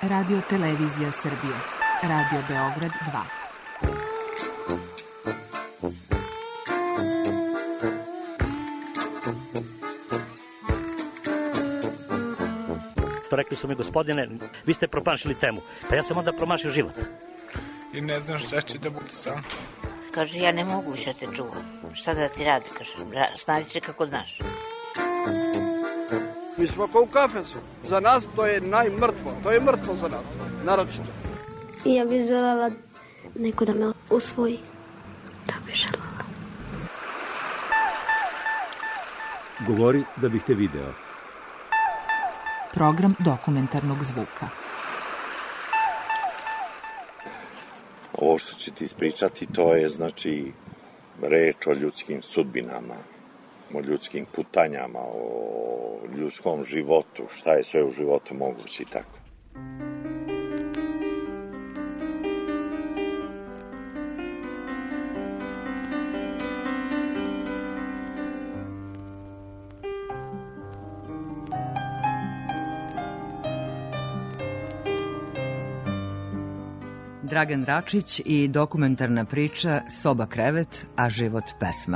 Radio Televizija Srbije. Radio Beograd 2. Rekli su mi, gospodine, vi ste promašili temu. Pa ja sam onda promašio život. I ne znam šta će da bude sam. Kaže, ja ne mogu više te čuvam. Šta da ti radi, kaže, snađi se kako znaš. Mi smo kao u kafesu. Za nas to je najmrtvo. To je mrtvo za nas, naročito. Ja bih želela neko da me usvoji. Da bih želela. Govori da bih te video. Program dokumentarnog zvuka. Ovo što ću ti ispričati, to je znači reč o ljudskim sudbinama, o ljudskim putanjama, o ljudskom životu, šta je sve u životu moguće i tako. Dragan Račić i dokumentarna priča Soba krevet, a život pesma.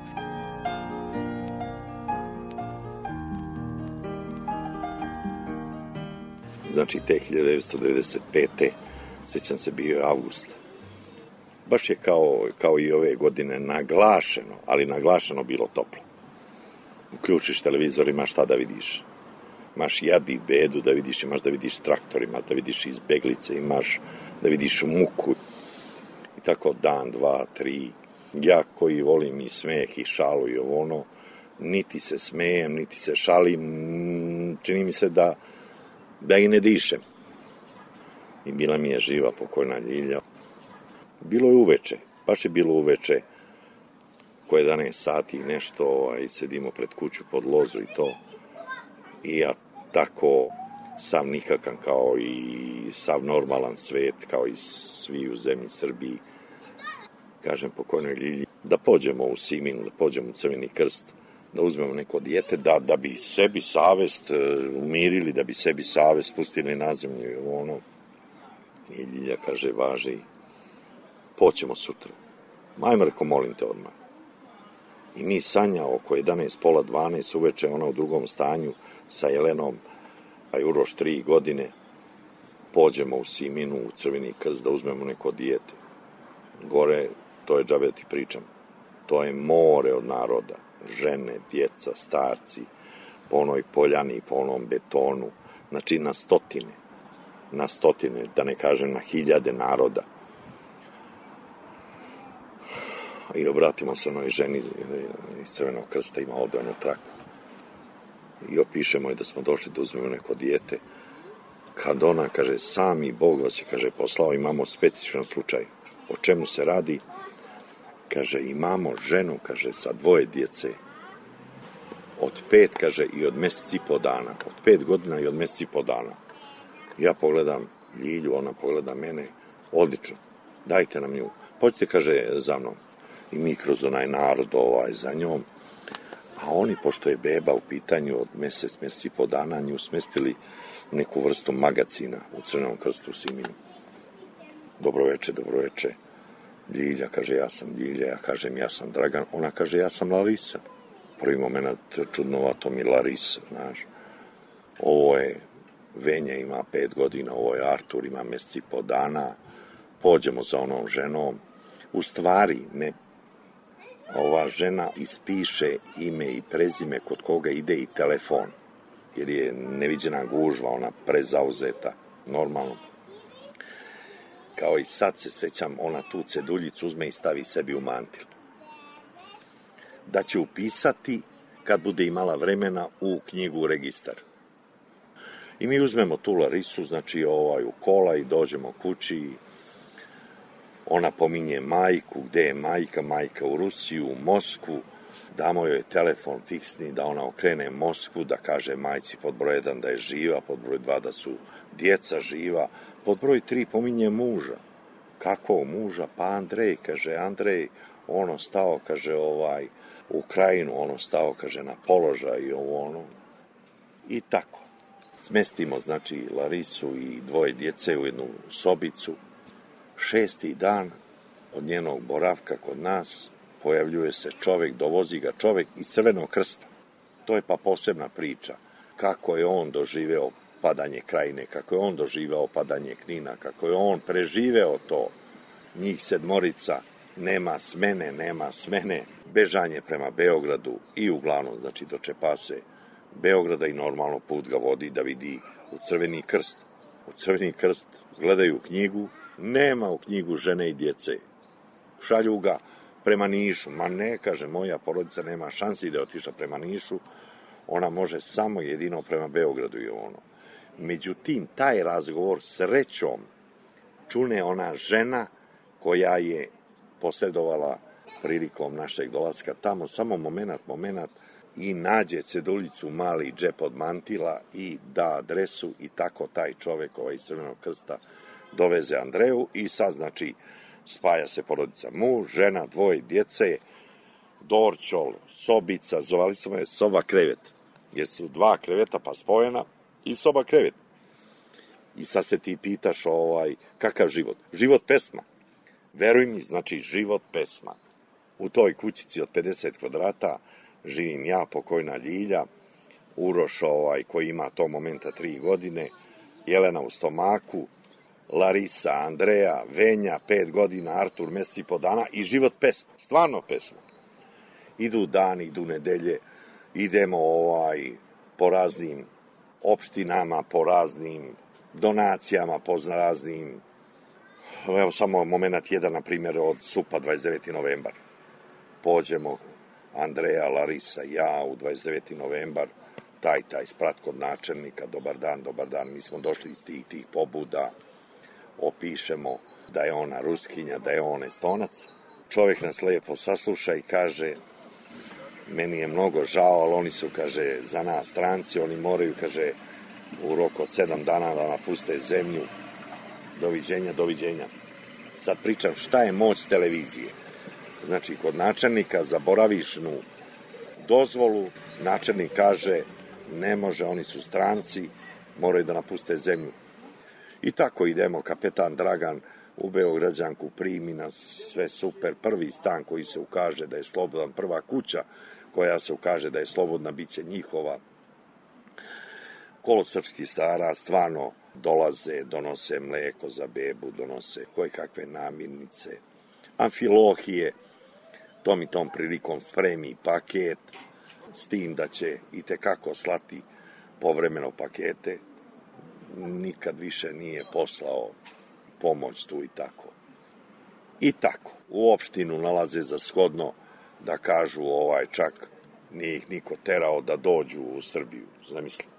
Znači, te 1995. sećam se, bio je avgust. Baš je kao i ove godine naglašeno, ali naglašeno bilo toplo. Uključiš televizor, imaš šta da vidiš. Imaš jad i bedu da vidiš, imaš da vidiš traktorima, da vidiš izbeglice, imaš da vidiš muku. I tako dan, dva, tri. Ja koji volim i smeh i šalu i ono, niti se smejem, niti se šalim, čini mi se da i ne dišem. I bila mi je živa pokojna Ljilja. Bilo je uveče, baš je bilo uveče, ko 11 sati i nešto, sedimo pred kuću pod lozu i to. I ja tako sav nikakan kao i sav normalan svet, kao i svi u zemlji Srbiji, kažem pokojnoj Ljilji, da pođemo u Siminu, da pođemo u Crveni krst, da uzmemo neko dijete, da bi sebi savest umirili, da bi sebi savest pustili na zemlju i ono. I Ljilja kaže, važi, poćemo sutra. Majmo, reko, molim te odmah. I mi Sanja oko 11, pola 12 uveče, ona u drugom stanju sa Jelenom, pa je Uroš 3 godine, pođemo u Siminu, u Crveni krst, da uzmemo neko dijete. Gore, to je džabe da ti pričam, to je more od naroda, žene, djeca, starci, po onoj poljani, po onom betonu, znači na stotine, da ne kažem na hiljade naroda. I obratimo se onoj ženi iz Crvenog krsta, ima ovde onu traku. I opišemo je da smo došli da uzmemo neko dijete. Kad ona, kaže, sami Bog vas je, kaže, poslao, imamo specifičan slučaj. O čemu se radi? Kaže, imamo ženu, kaže, sa 2 djece. Od 5, kaže, i od mjesec i po dana. Od 5 godina i od mjesec i po dana. Ja pogledam Ljilju, ona pogleda mene, odlično, dajte nam nju. Pođite, kaže, za mnom. I mi kroz onaj narod za njom. A oni, pošto je beba u pitanju od mjesec i po dana, nju smestili neku vrstu magacina u Crvenom krstu u Siminu. Dobro veče. Ljilja, kaže, ja sam Ljilja, ja kažem, ja sam Dragan, ona kaže, ja sam Larisa. Prvi moment čudnovato mi Larisa, znaš. Ovo je Venja, ima 5 godina, ovo je Artur, ima mjesec i po dana. Pođemo za onom ženom. U stvari, ne, ova žena ispiše ime i prezime kod koga ide i telefon, jer je neviđena gužva, ona prezauzeta, normalno. Kao i sad se sećam, ona tu ceduljicu uzme i stavi sebi u mantil. Da će upisati, kad bude imala vremena, u knjigu registar. I mi uzmemo tu Larisu, znači u kola i dođemo kući. Ona pominje majku, gde je majka u Rusiju, u Moskvu. Damo joj telefon fiksni da ona okrene Moskvu, da kaže majci pod broj 1 da je živa, pod broj 2 da su djeca živa, pod broj 3 pominje muža. Kako muža? Pa Andrej, kaže, Andrej, ono stao, kaže, u Krajinu, ono stao, kaže, na položaj i ono. I tako. Smestimo, znači, Larisu i dvoje djece u jednu sobicu. 6. dan od njenog boravka kod nas pojavljuje se čovek, dovozi ga čovek iz Crvenog krsta. To je pa posebna priča. Kako je on doživeo padanje Krajine, kako je on doživeo padanje Knina, kako je on preživeo to. Njih 7 nema smene, bežanje prema Beogradu i uglavnom, znači, dočepa se Beograda i normalno put ga vodi da vidi u Crveni krst. U Crveni krst gledaju knjigu, nema u knjigu žene i djece. Šalju ga prema Nišu. Ma ne, kaže, moja porodica nema šansi da je otišla prema Nišu, ona može samo jedino prema Beogradu i ono. Međutim, taj razgovor srećom čune ona žena koja je posredovala prilikom našeg dolaska tamo, samo moment, i nađe ceduljicu, mali džep od mantila i da adresu i tako taj čovek iz Crvenog krsta doveze Andreju i sad, znači, spaja se porodica. Muž, žena, 2 djece, dorćol, sobica, zvali smo je soba krevet, jer su 2 kreveta pa spojena i soba krevet. I sad se ti pitaš kakav život? Život pesma. Veruj mi, znači, život pesma. U toj kućici od 50 kvadrata živim ja, pokojna Ljilja, Uroš koji ima to momenta 3 godine, Jelena u stomaku, Larisa, Andreja, Venja, 5 godina, Artur, mesec i po dana i život pesma, stvarno pesma. Idu dani, idu nedelje, idemo po raznim opštinama, po raznim donacijama, po raznim, evo samo moment jedan, na primjer, od SUP-a 29. novembar. Pođemo, Andreja, Larisa, ja u 29. novembar, taj sprat kod načelnika, dobar dan, mi smo došli iz tih pobuda, opišemo da je ona Ruskinja, da je on Estonac. Čovjek nas lepo sasluša i kaže, meni je mnogo žao, ali oni su, kaže, za nas stranci, oni moraju, kaže, u roku od 7 dana da napuste zemlju. Doviđenja. Sad pričam šta je moć televizije. Znači, kod načelnika za boravišnu dozvolu, načelnik kaže, ne može, oni su stranci, moraju da napuste zemlju. I tako idemo, kapetan Dragan u Beograđanku primi nas, sve super, prvi stan koji se ukaže da je slobodan, prva kuća koja se ukaže da je slobodna, bit će njihova. Kolo srpskih stara stvarno dolaze, donose mleko za bebu, donose koje kakve namirnice, Amfilohije, tom prilikom spremi paket, s tim da će i tekako slati povremeno pakete, nikad više nije poslao pomoć tu i tako. I tako, u opštinu nalaze za shodno da kažu čak nije ih niko terao da dođu u Srbiju, zamislim.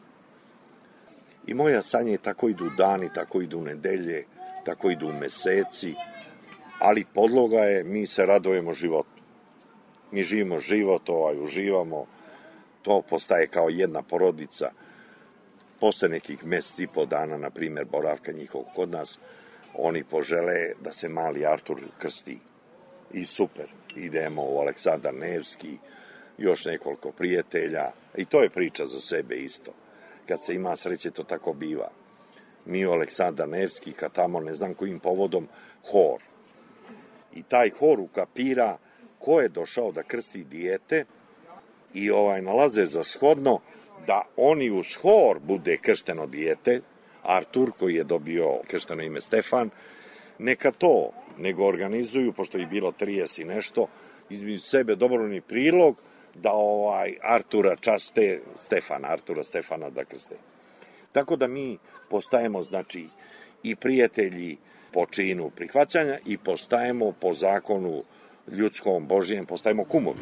I moja sanja je tako idu dani, tako idu nedelje, tako idu meseci, ali podloga je, mi se radujemo životu. Mi živimo život, uživamo, to postaje kao jedna porodica. Posle nekih meseci i po dana, na primjer, boravka njihovog kod nas, oni požele da se mali Artur krsti. I super, idemo u Aleksandar Nevski, još nekoliko prijatelja, i to je priča za sebe isto. Kad se ima sreće, to tako biva. Mi u Aleksandar Nevski, kad tamo, ne znam kojim povodom, hor. I taj hor ukapira ko je došao da krsti dijete i nalaze za shodno da oni uz hor bude kršteno dijete, Artur, koji je dobio kršteno ime Stefan, neka to nego organizuju, pošto je bilo 30 i nešto, između sebe dobrovoljni prilog da Artura časte Artura Stefana da krste. Tako da mi postajemo, znači, i prijatelji po činu prihvaćanja i postajemo po zakonu ljudskom, Božijem, postajemo kumovi.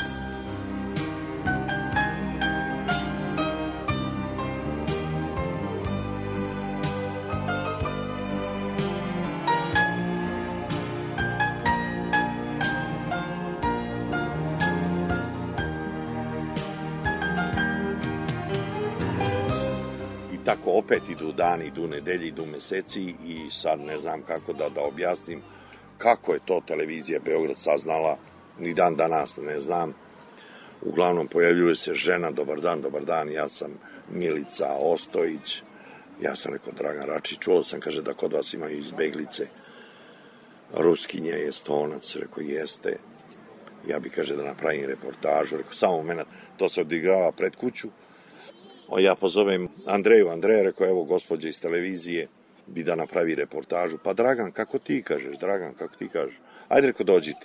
Tako opet idu dani, idu nedelji, idu meseci i sad ne znam kako da objasnim kako je to televizija Beograd saznala, ni dan danas ne znam. Uglavnom pojavljuje se žena, dobar dan, ja sam Milica Ostojić. Ja sam rekao, Dragan Račić, čuo sam, kaže, da kod vas imaju izbeglice. Ruskinje, Estonac, rekao, jeste. Ja bi, kaže, da napravim reportažu. Rekao, samo moment, to se odigrava pred kuću. Ja pozovem Andreja, rekao, evo, gospođe iz televizije, bi da napravi reportažu. Pa Dragan, kako ti kažeš? Ajde, rekao, dođite.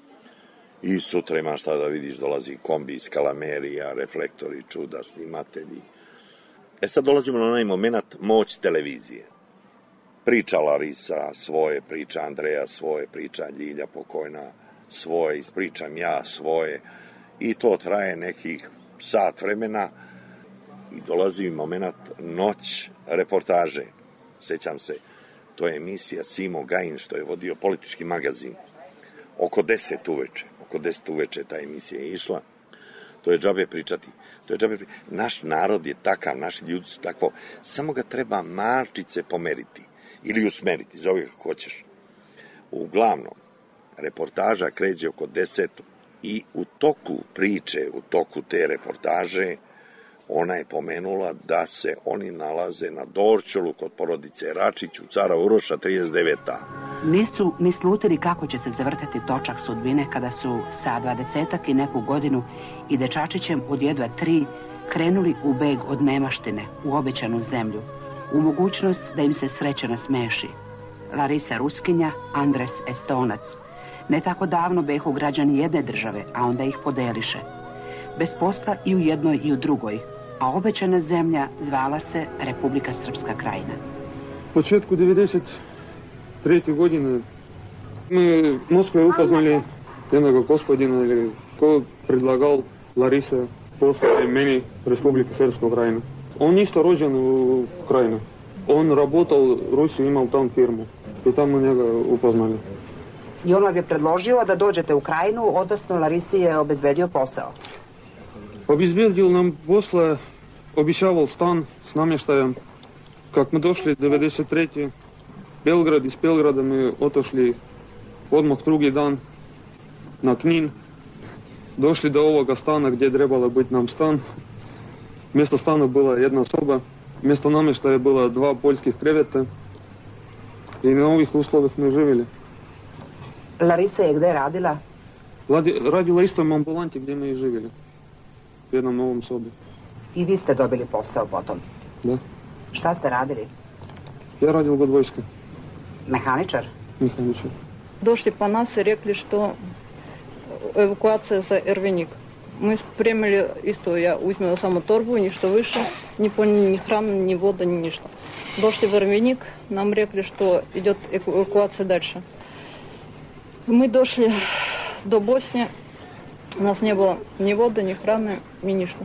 I sutra imaš šta da vidiš, dolazi kombi iz Kalamerija, reflektori, čuda, snimatelji. Sad dolazimo na onaj moment moć televizije. Priča Larisa svoje, priča Andreja svoje, priča Ljilja pokojna svoje, ispričam ja svoje. I to traje nekih sat vremena i dolazi moment noć reportaže. Sećam se, to je emisija Simo Gajin što je vodio Politički magazin. Oko 10 uveče ta emisija je išla. To je džabe pričati. Naš narod je takav, naši ljudi su takvo. Samo ga treba malčice pomeriti ili usmeriti, zove kako hoćeš. Uglavnom, reportaža kreće oko 10 i u toku priče, u toku te reportaže, ona je pomenula da se oni nalaze na Dorćolu kod porodice Račić u Cara Uroša 39a. Nisu ni slutili kako će se zavrtati točak sudbine kada su sa 20-ak i neku godinu i dečačićem od jedva 3 krenuli u beg od nemaštine, u obećanu zemlju, u mogućnost da im se sreća nasmeši. Larisa Ruskinja, Andres Estonac. Ne tako davno behu građani jedne države, a onda ih podeliše. Bez posla i u jednoj i u drugoj, a obećana zemlja zvala se Republika Srpska Krajina. U početku 93. godine mi u Moskvi upoznali jednog gospodina ko predlagal Larisa poslati meni Republika Srpska Krajina. On isto rođen u Krajini. On работал u Rusiji, imao tam firmu i tamo njega upoznali. I on vam je predložio da dođete u Krajinu, odnosno Larisi je obezbedio posao. Obezbedio nam posle, običaval stan s namještajem. Kak smo došli 93. Belgrad, iz Belgrada mi otošli odmah drugi dan na Knin. Došli do ovoga stana gdje je trebalo biti nam stan. Mjesto stana bila jedna soba, mjesto namještaja bila 2 poljskih kreveta i na ovih uslovih mi živjeli. Larisa je gdje radila? Radila isto u ambulanti gdje mi živjeli. U jednom ovom sobi. I vi ste dobili posao potom? Da. Šta ste radili? Ja radil kod vojske. Mehaničar? Mehaničar. Došli po nas i rekli što evakuacija za Ervenik. Мы спрямили исто, я uzmela samo torbu, ništa više, ni poljni, ni hrana, ni voda, ni ništa. Došli в Ervenik, нам rekli što идет эвакуация дальше. Мы дошли до Босни, у нас не было ни воды, ни hrane, ни ništa.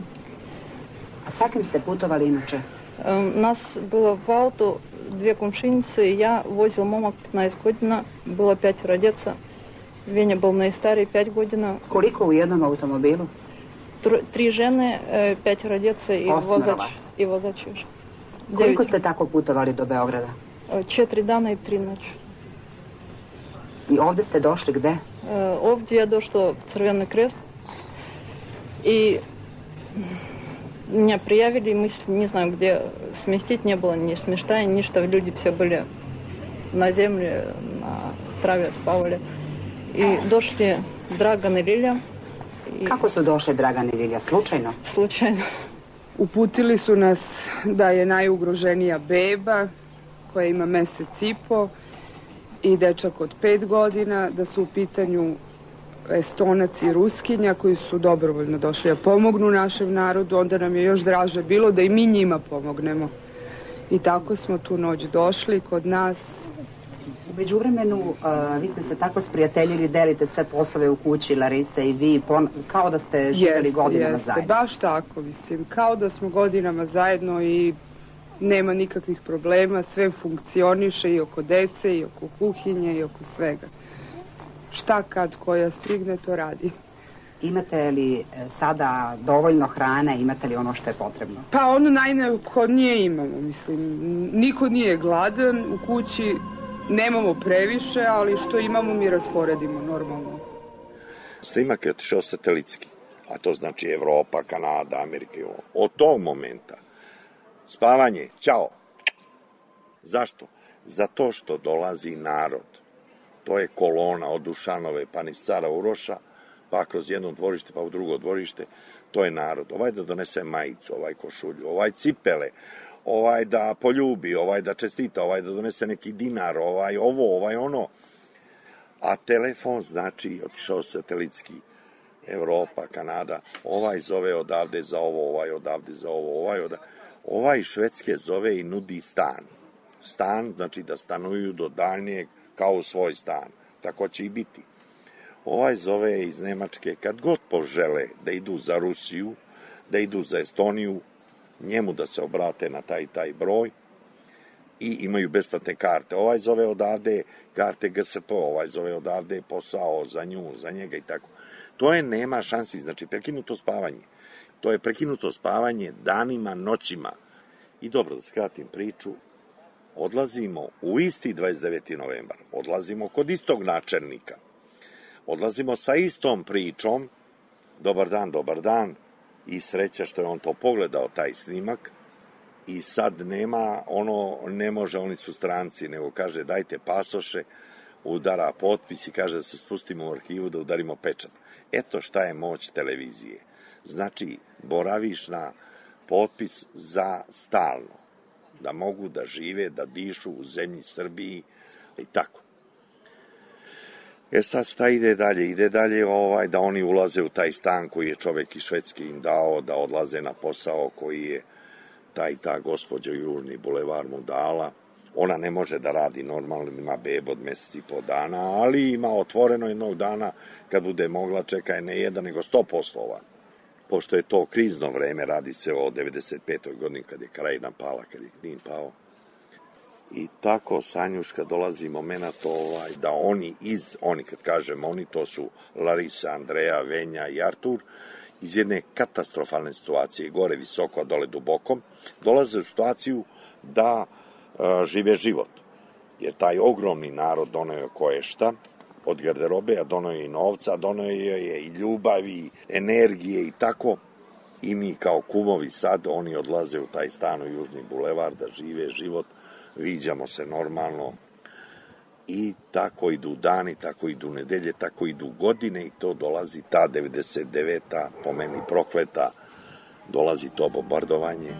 A sa kim ste putovali inače? Нас было в auto 2 komšinice i ja, vozil momak 15 godina, bilo 5 djeca. Venja был najstariji 5 godina. Koliko u jednom automobilu? 3 žene, 5 djece i vozač još. Koliko ste tako putovali do Beograda? 4 dana i 3 noći. I ovdje ste došli gde? Ovdje je došlo Crveni krest i меня приявили, мы не знаем, где сместить, не было ни смешта, ничто, люди все были на земле, на траве спавали. I došli Dragan i Lilja. Kako su došli Dragan i Lilja? Slučajno? Slučajno. Uputili su nas da je najugroženija beba koja ima mjesec i po i dečak od 5 godina, da su u pitanju Estonac i Ruskinja koji su dobrovoljno došli da pomognu našem narodu. Onda nam je još draže bilo da i mi njima pomognemo. I tako smo tu noć došli kod nas. U međuvremenu, vi ste se tako sprijateljili, delite sve poslove u kući, Larisa i vi, kao da ste živjeli godinama zajedno. Baš tako, mislim, kao da smo godinama zajedno i nema nikakvih problema, sve funkcioniše i oko dece, i oko kuhinje, i oko svega. Šta kad koja stigne, to radi. Imate li sada dovoljno hrane, imate li ono što je potrebno? Pa ono najneophodnije imamo, mislim, niko nije gladan u kući. Nemamo previše, ali što imamo mi rasporedimo normalno. Snimak je otišao satelitski, a to znači Evropa, Kanada, Amerika. Od tog momenta spavanje, ćao. Zašto? Zato što dolazi narod. To je kolona od Dušanove pa niz Cara Uroša, pa kroz jedno dvorište, pa u drugo dvorište. To je narod. Ovaj da donese majicu, ovaj košulju, ovaj cipele, ovaj da poljubi, ovaj da čestita, ovaj da donese neki dinar, ovaj ovo, ovaj ono. A telefon znači otišao satelitski. Evropa, Kanada, ovaj zove odavde za ovo, ovaj odavde za ovo, ovaj Švedske zove i nudi stan. Stan znači da stanuju do daljnjeg kao u svoj stan. Tako će i biti. Ovaj zove iz Nemačke kad god požele da idu za Rusiju, da idu za Estoniju, njemu da se obrate na taj broj i imaju besplatne karte. Ovaj zove odavde karte GSP, ovaj zove odavde posao za nju, za njega i tako. To je nema šansi, znači prekinuto spavanje. To je prekinuto spavanje danima, noćima. I dobro, da skratim priču, odlazimo u isti 29. novembar, odlazimo kod istog načelnika, odlazimo sa istom pričom, dobar dan, i sreća što je on to pogledao, taj snimak, i sad nema, ne može, oni su stranci, nego kaže dajte pasoše, udara potpis i kaže da se spustimo u arhivu, da udarimo pečat. Eto šta je moć televizije. Znači, boraviš na potpis za stalno, da mogu da žive, da dišu u zemlji Srbiji i tako. Sad šta ide dalje? Ide dalje da oni ulaze u taj stan koji je čovek iz Švedske im dao, da odlaze na posao koji je ta gospođa Južni bulevar mu dala. Ona ne može da radi normalno, ima bebu od meseci i po dana, ali ima otvoreno jednog dana kad bude mogla, čeka ne jedan nego 100 poslova. Pošto je to krizno vreme, radi se o 95. godini kad je Krajina pala, kad je Knin pao. I tako, Sanjuška, dolazi moment da oni kad kažem oni, to su Larisa, Andreja, Venja i Artur, iz jedne katastrofalne situacije, gore visoko, a dole duboko, dolaze u situaciju da žive život. Jer taj ogromni narod doneo je koješta od garderobe, a doneo je i novca, doneo je i ljubavi, energije i tako. I mi kao kumovi sad, oni odlaze u taj stan u Južni bulevar da žive život, viđamo se normalno i tako idu dani, tako idu nedelje, tako idu godine i to dolazi ta 99. po meni prokleta, dolazi to bombardovanje.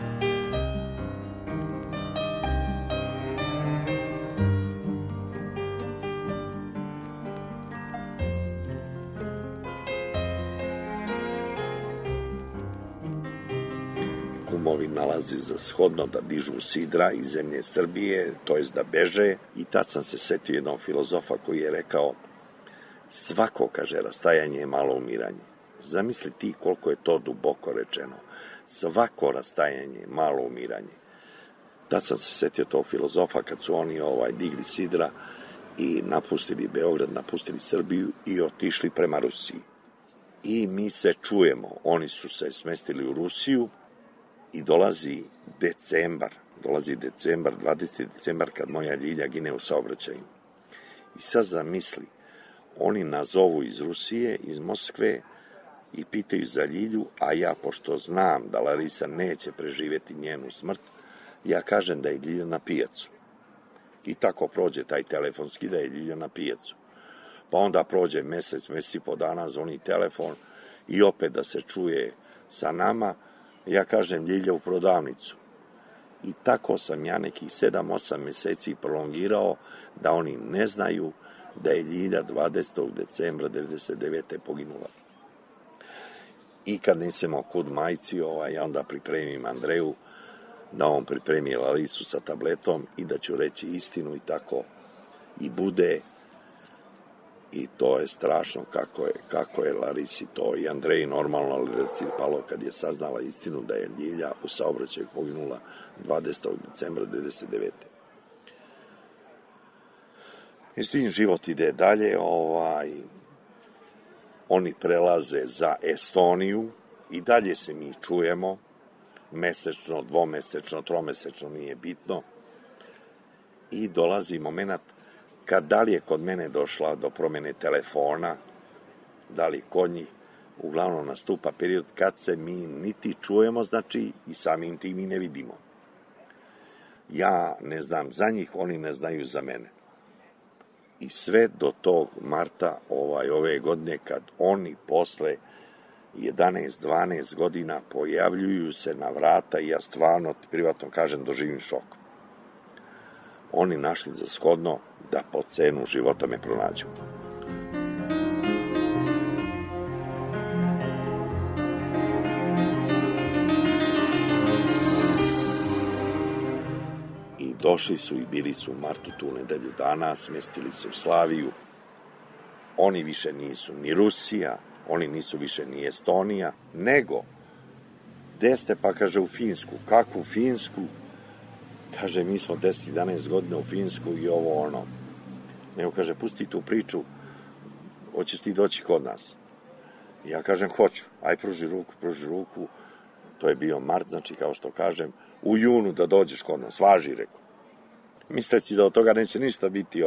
Kumovi nalazi za shodno da dižu sidra iz zemlje Srbije, to jest da beže, i tad sam se setio jednog filozofa koji je rekao svako, kaže, rastajanje je malo umiranje. Zamisli ti koliko je to duboko rečeno. Svako rastajanje je malo umiranje. Tad sam se setio tog filozofa kad su oni digli sidra i napustili Beograd, napustili Srbiju i otišli prema Rusiji. I mi se čujemo, oni su se smestili u Rusiju, i dolazi decembar, 20. decembar, kad moja Ljilja gine u saobraćaju. I sad zamisli, oni nazovu iz Rusije, iz Moskve, i pitaju za Ljilju, a ja, pošto znam da Larisa neće preživjeti njenu smrt, ja kažem da je Ljilja na pijacu. I tako prođe taj telefonski da je Ljilja na pijacu. Pa onda prođe mesec i po dana, zvoni telefon i opet da se čuje sa nama. Ja kažem Ljilja u prodavnicu. I tako sam ja nekih 7-8 meseci prolongirao da oni ne znaju da je Ljilja 20. decembra 99. poginula. I kad nisam kud majci, ja onda pripremim Andreju, da on pripremi Larisu sa tabletom i da ću reći istinu i tako i bude. I to je strašno kako je Larisi to i Andreji normalno, ali Larisi palo kad je saznala istinu da je Ljilja u saobraćaju poginula 20. decembra 1999. I s tim život ide dalje, oni prelaze za Estoniju i dalje se mi čujemo, mesečno, dvomesečno, tromesečno, nije bitno. I dolazi moment kad da li je kod mene došla do promjene telefona, da li kod njih, uglavnom nastupa period kad se mi niti čujemo, znači i samim tim i ne vidimo. Ja ne znam za njih, oni ne znaju za mene. I sve do tog marta ove godine, kad oni posle 11-12 godina pojavljuju se na vrata i ja stvarno, privatno kažem, doživim šok. Oni našli za shodno da po cenu života me pronađu. I došli su i bili su u martu tu nedelju dana, smestili se u Slaviju. Oni više nisu ni Rusija, oni nisu više ni Estonija, nego, gde ste, pa kaže, u Finsku. Kakvu Finsku? Kaže, mi smo 10-11 godina u Finsku i ovo ono. Nego, kaže, pusti tu priču, hoćeš ti doći kod nas? I ja kažem, hoću. Aj, pruži ruku. To je bio mart, znači, kao što kažem, u junu da dođeš kod nas. Važi, rekao. Misleći da od toga neće ništa biti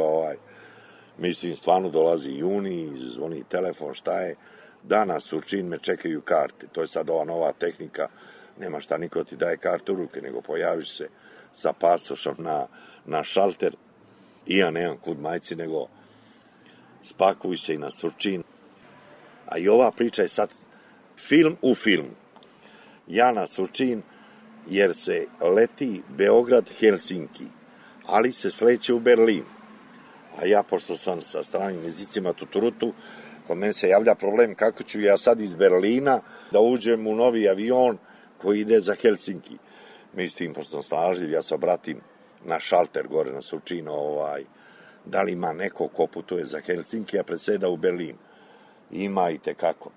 Mislim, stvarno dolazi juni, zvoni telefon, šta je, danas Surčin me čekaju karte, to je sad ova nova tehnika, nema šta niko ti daje kartu u ruke, nego pojaviš se sa pasošom na šalter i ja nemam kud majci, nego spakuj se i na Surčin. A i ova priča je sad film u film. Ja na Surčin, jer se leti Beograd-Helsinki, ali se sleće u Berlin. A ja, pošto sam sa stranim jezicima tuturutu, kod mene se javlja problem kako ću ja sad iz Berlina da uđem u novi avion koji ide za Helsinki. Mislim, pošto sam snažljiv, ja se obratim na šalter gore na Surčinu, da li ima neko ko putuje za Helsinki, a preseda u Berlin. Ima i tekako.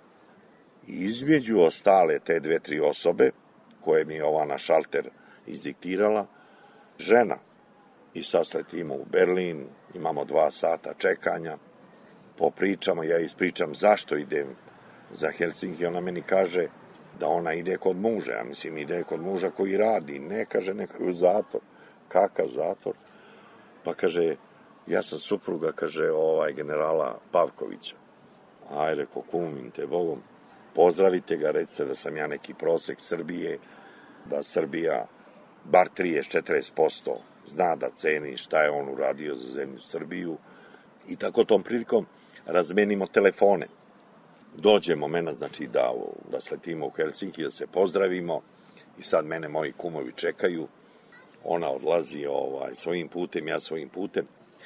Između ostale te 2-3 osobe, koje mi je ova na šalter izdiktirala, žena. I sad sletimo u Berlin, imamo 2 sata čekanja, popričamo, ja ispričam zašto idem za Helsinki, ona meni kaže da ona ide kod muža, ja mislim ide kod muža koji radi, ne kaže neko u zatvor. Kakav zatvor? Pa kaže, ja sam supruga, kaže, generala Pavkovića. Aj, reko, kumim te Bogom, pozdravite ga, recite da sam ja neki prosek Srbije, da Srbija bar 30-40% zna da ceni šta je on uradio za zemlju Srbiju i tako tom prilikom razmenimo telefone. Dođe moment, znači, da sletimo u Helsinki, da se pozdravimo i sad mene moji kumovi čekaju, ona odlazi svojim putem, ja svojim putem,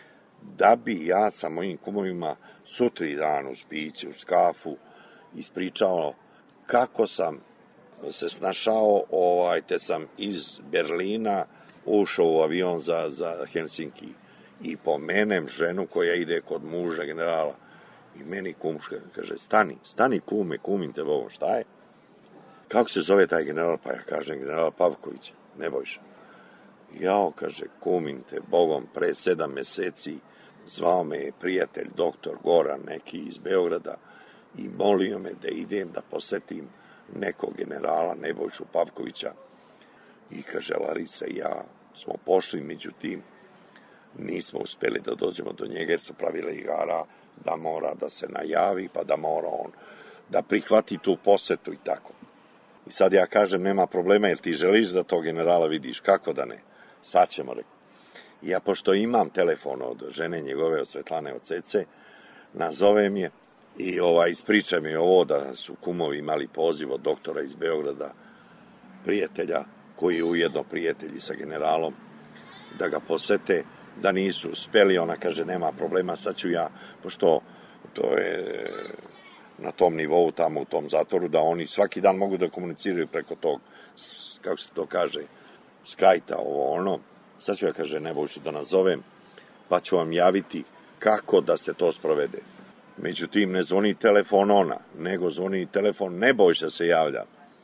da bi ja sa mojim kumovima sutri dan uz piće, uz kafu ispričao kako sam se snašao, te sam iz Berlina ušao u avion za Helsinki i pomenem ženu koja ide kod muža generala i meni kumška kaže, stani kume, kumim te Bogom, šta je? Kako se zove taj general? Pa ja kažem, general Pavković, Nebojša. Jao, kaže, kumim te Bogom, pre 7 meseci zvao me je prijatelj, doktor Goran, neki iz Beograda, i molio me da idem da posetim nekog generala Nebojšu Pavkovića. I kaže, Larisa i ja smo pošli, međutim, nismo uspeli da dođemo do njega, jer su pravile igara da mora da se najavi, pa da mora on da prihvati tu posetu i tako. I sad ja kažem, nema problema, jer ti želiš da tog generala vidiš, kako da ne? Sad ćemo, rekao. I ja, pošto imam telefon od žene njegove, od Svetlane, od Cece, nazovem je i ispričam je ovo da su kumovi imali poziv od doktora iz Beograda, prijatelja, koji je ujedno prijatelji sa generalom, da ga posete, da nisu uspeli. Ona kaže, nema problema, sad ću ja, pošto to je na tom nivou tamo u tom zatvoru, da oni svaki dan mogu da komuniciraju preko tog, kako se to kaže, Skype-a, sad ću ja, kaže, Nebojšu da nazovem, pa ću vam javiti kako da se to sprovede. Međutim, ne zvoni telefon ona, nego zvoni telefon Nebojša se javlja.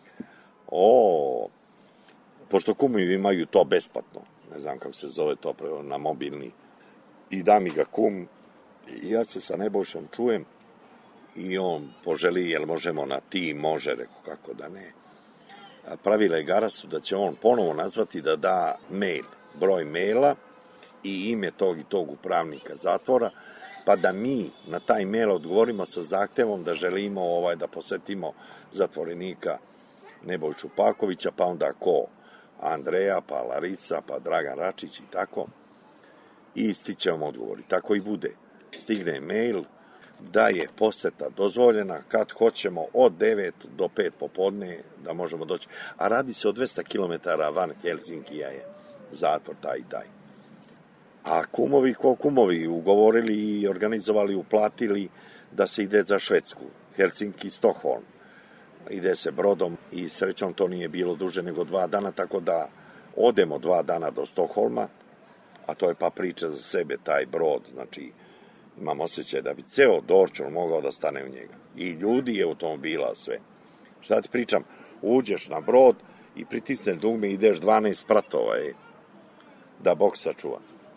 Pošto kumovi imaju to besplatno, ne znam kako se zove to na mobilni, i da mi ga kum, i ja se sa Nebojšom čujem, i on poželi, jel možemo na ti, može, rekao, kako da ne. Pravila igara su da će on ponovo nazvati da da mail, broj maila i ime tog i tog upravnika zatvora, pa da mi na taj mail odgovorimo sa zahtevom da želimo da posetimo zatvorenika Nebojšu Pakovića, pa onda ko Andreja, pa Larisa, pa Dragan Račić i tako. I stićemo odgovori. Tako i bude. Stigne mail da je poseta dozvoljena kad hoćemo od 9 do 5 popodne da možemo doći. A radi se o 200 km van Helsinkija je zatvor taj i taj. A kumovi ko kumovi ugovorili i organizovali, uplatili da se ide za Švedsku. Helsinki, Stockholm. Ide se brodom i srećom to nije bilo duže nego 2 dana, tako da odemo 2 dana do Stockholma, a to je pa priča za sebe, taj brod, znači imam osjećaj da bi ceo Dorčol mogao da stane u njega. I ljudi i automobila, sve. Šta ti pričam? Uđeš na brod i pritisneš dugme i ideš 12 spratova, da Bog sačuva.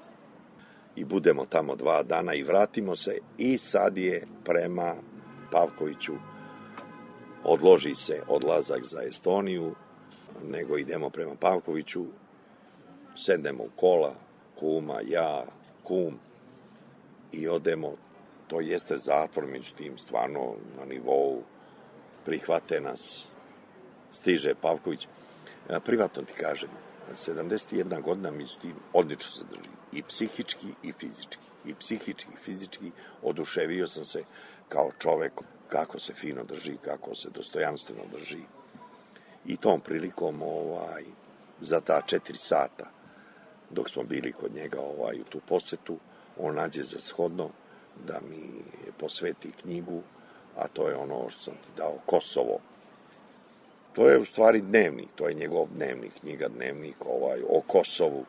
I budemo tamo 2 dana i vratimo se i sad je prema Pavkoviću, odloži se odlazak za Estoniju, nego idemo prema Pavkoviću, sednemo u kola, kuma, ja, kum, i odemo, to jeste zatvor, međutim, stvarno na nivou prihvate nas, stiže Pavković. Privatno ti kažem, 71 godina, međutim, odlično se drži, i psihički i fizički. I psihički i fizički oduševio sam se kao čovek, kako se fino drži, kako se dostojanstveno drži. I tom prilikom, za ta 4 sata, dok smo bili kod njega u tu posetu, on nađe za shodno da mi posveti knjigu, a to je ono što sam ti dao, Kosovo. To je u stvari dnevnik, to je njegov dnevnik, knjiga dnevnik o Kosovu,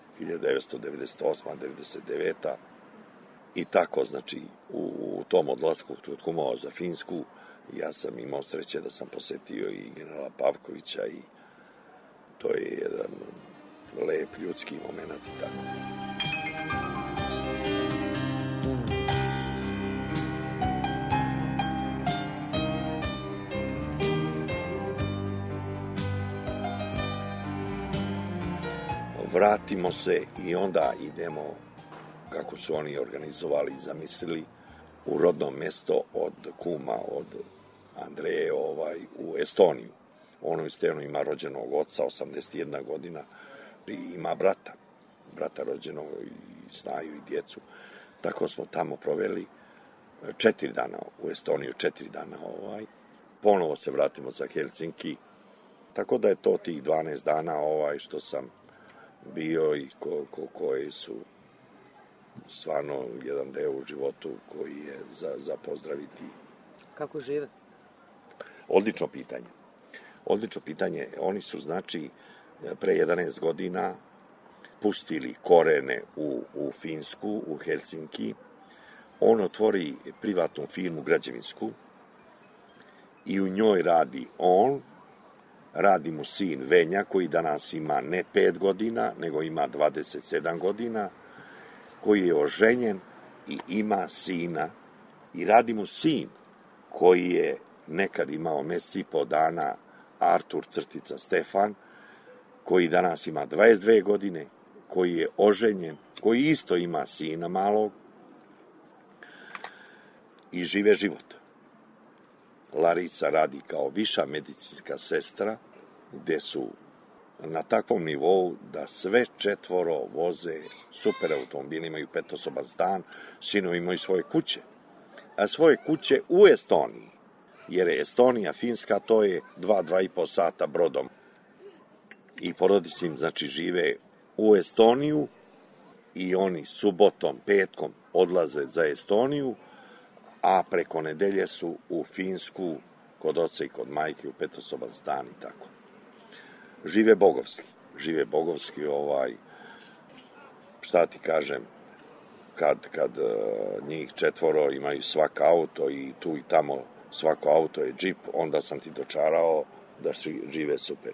1998. 99. I tako, znači, u tom odlasku od kumova za Finsku, ja sam imao sreće da sam posetio i generala Pavkovića i to je jedan lep ljudski moment i tako. Vratimo se i onda idemo, kako su oni organizovali i zamislili, u rodno mesto od kuma, od Andreje, u Estoniju. On u Estoniju ima rođenog oca, 81 godina, i ima brata rođenog i snaju i djecu. Tako smo tamo proveli 4 dana u Estoniju, 4 dana. Ponovo se vratimo za Helsinki, tako da je to tih 12 dana što sam bio i koji su stvarno jedan deo u životu koji je za pozdraviti. Kako žive? Odlično pitanje. Oni su, znači, pre 11 godina pustili korene u Finsku, u Helsinki. On otvori privatnu firmu građevinsku i u njoj radi on, radi mu sin Venja, koji danas ima ne 5 godina, nego ima 27 godina, koji je oženjen i ima sina, i radi mu sin koji je nekad imao mesec i po dana, Artur crtica Stefan, koji danas ima 22 godine, koji je oženjen, koji isto ima sina malog i žive život. Larisa radi kao viša medicinska sestra, gde su na takvom nivou da sve 4 voze super automobili, imaju 5-osoban stan, sinovi imaju svoje kuće. A svoje kuće u Estoniji, jer je Estonija, Finska, to je 2,5 sata brodom. I porodice im, znači, žive u Estoniju i oni subotom, petkom odlaze za Estoniju, a preko nedelje su u Finsku, kod oca i kod majke, u 5-osoban stan i tako. Žive bogovski, šta ti kažem, kad njih 4 imaju svak auto i tu i tamo svako auto je džip, onda sam ti dočarao da žive super.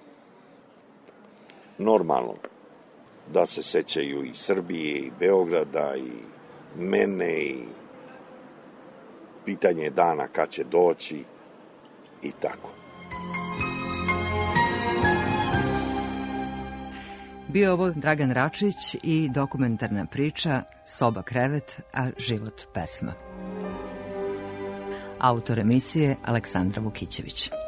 Normalno, da se sećaju i Srbije, i Beograda, i mene, i pitanje dana kad će doći, i tako. Bio ovo Dragan Račić i dokumentarna priča Soba krevet, a život pesma. Autor emisije Aleksandra Vukićević.